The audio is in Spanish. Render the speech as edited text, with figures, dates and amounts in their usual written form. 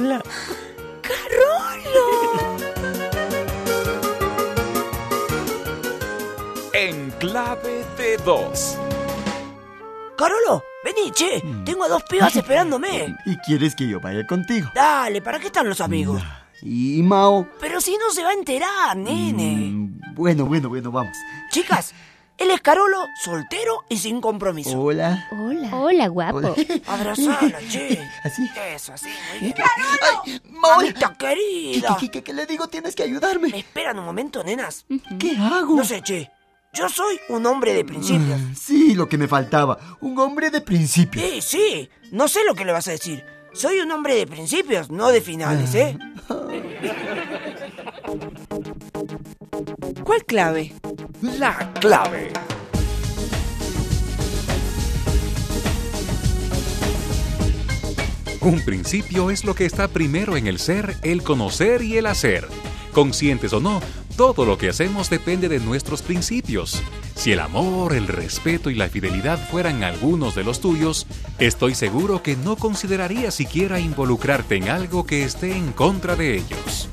Hola. ¡Carolo! En clave de dos. Carolo, vení, che. Tengo a 2 pibas esperándome. ¿Y quieres que yo vaya contigo? Dale, ¿para qué están los amigos? ¿Y Mao? Pero si no se va a enterar, nene. Bueno, vamos. Chicas, él es Carolo, soltero y sin compromiso. Hola. Hola, guapo. Hola. Abrazala, che. ¿Así? Eso, así, muy bien. ¡Ay, Mao! Mamita querida. ¿Qué le digo? Tienes que ayudarme. ¿Me esperan un momento, nenas? ¿Qué hago? No sé, che. Yo soy un hombre de principios. Sí, lo que me faltaba. Un hombre de principios. Sí. No sé lo que le vas a decir. Soy un hombre de principios, no de finales, ¿eh? ¿Cuál clave? La clave. Un principio es lo que está primero en el ser, el conocer y el hacer. Conscientes o no, todo lo que hacemos depende de nuestros principios. Si el amor, el respeto y la fidelidad fueran algunos de los tuyos, estoy seguro que no considerarías siquiera involucrarte en algo que esté en contra de ellos.